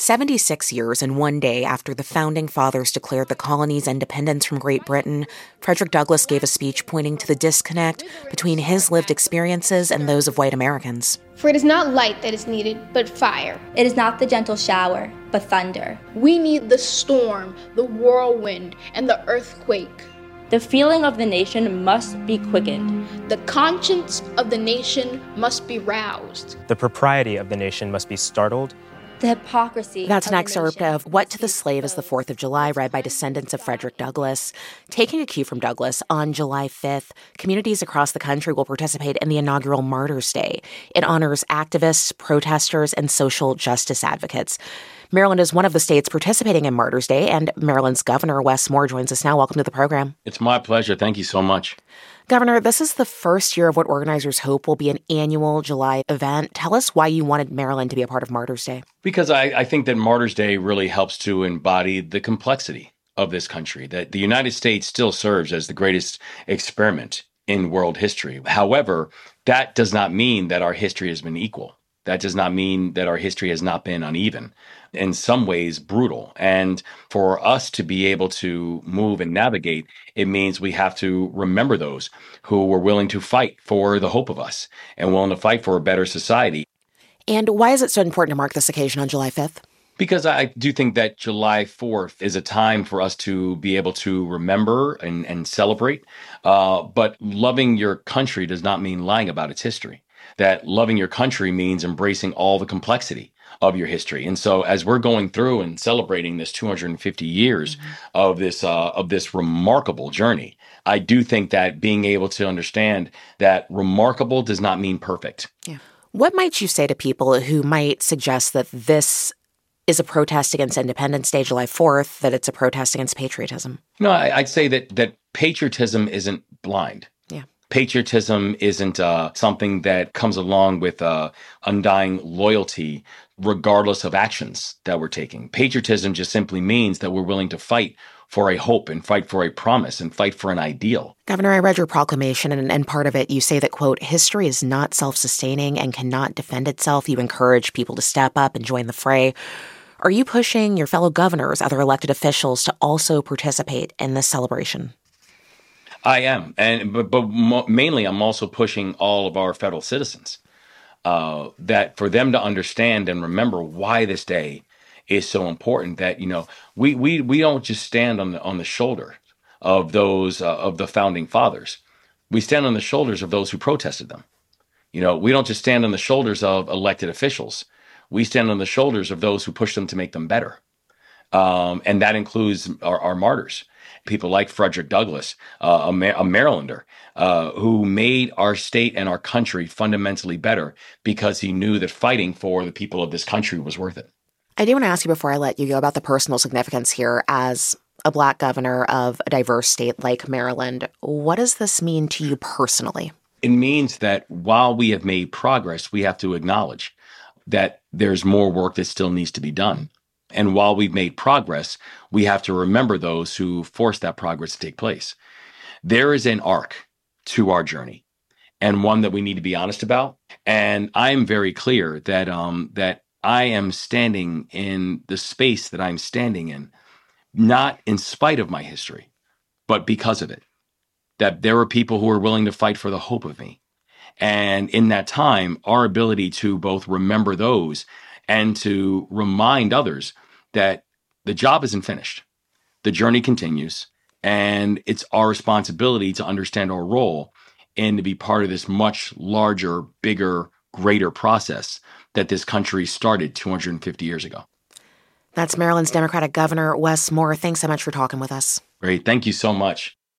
76 years and one day after the Founding Fathers declared the colony's independence from Great Britain, Frederick Douglass gave a speech pointing to the disconnect between his lived experiences and those of white Americans. For it is not light that is needed, but fire. It is not the gentle shower, but thunder. We need the storm, the whirlwind, and the earthquake. The feeling of the nation must be quickened. The conscience of the nation must be roused. The propriety of the nation must be startled. The hypocrisy. That's an excerpt of What to the Slave is the 4th of July, read by descendants of Frederick Douglass. Taking a cue from Douglass, on July 5th, communities across the country will participate in the inaugural Martyrs' Day. It honors activists, protesters, and social justice advocates. Maryland is one of the states participating in Martyrs' Day, and Maryland's Governor Wes Moore joins us now. Welcome to the program. It's my pleasure. Thank you so much. Governor, this is the first year of what organizers hope will be an annual July event. Tell us why you wanted Maryland to be a part of Martyrs' Day. Because I think that Martyrs' Day really helps to embody the complexity of this country, that the United States still serves as the greatest experiment in world history. However, that does not mean that our history has been equal. That does not mean that our history has not been uneven, in some ways brutal. And for us to be able to move and navigate, it means we have to remember those who were willing to fight for the hope of us and willing to fight for a better society. And why is it so important to mark this occasion on July 5th? Because I do think that July 4th is a time for us to be able to remember and celebrate. But loving your country does not mean lying about its history. That loving your country means embracing all the complexity of your history. And so as we're going through and celebrating this 250 years of this remarkable journey, I do think that being able to understand that remarkable does not mean perfect. Yeah. What might you say to people who might suggest that this is a protest against Independence Day, July 4th, that it's a protest against patriotism? No, I'd say that patriotism isn't blind. Yeah. Patriotism isn't something that comes along with undying loyalty, regardless of actions that we're taking. Patriotism just simply means that we're willing to fight for a hope and fight for a promise and fight for an ideal. Governor, I read your proclamation, and part of it, you say that, quote, history is not self-sustaining and cannot defend itself. You encourage people to step up and join the fray. Are you pushing your fellow governors, other elected officials, to also participate in this celebration? I am, but mainly I'm also pushing all of our federal citizens that for them to understand and remember why this day is so important. That we don't just stand on the shoulder of those of the founding fathers. We stand on the shoulders of those who protested them. We don't just stand on the shoulders of elected officials. We stand on the shoulders of those who pushed them to make them better, and that includes our martyrs. People like Frederick Douglass, a Marylander, who made our state and our country fundamentally better because he knew that fighting for the people of this country was worth it. I do want to ask you before I let you go about the personal significance here as a Black governor of a diverse state like Maryland. What does this mean to you personally? It means that while we have made progress, we have to acknowledge that there's more work that still needs to be done. And while we've made progress, we have to remember those who forced that progress to take place. There is an arc to our journey, and one that we need to be honest about. And I'm very clear that that I am standing in the space that I'm standing in, not in spite of my history, but because of it. That there are people who are willing to fight for the hope of me. And in that time, our ability to both remember those and to remind others that the job isn't finished. The journey continues, and it's our responsibility to understand our role and to be part of this much larger, bigger, greater process that this country started 250 years ago. That's Maryland's Democratic Governor, Wes Moore. Thanks so much for talking with us. Great. Thank you so much.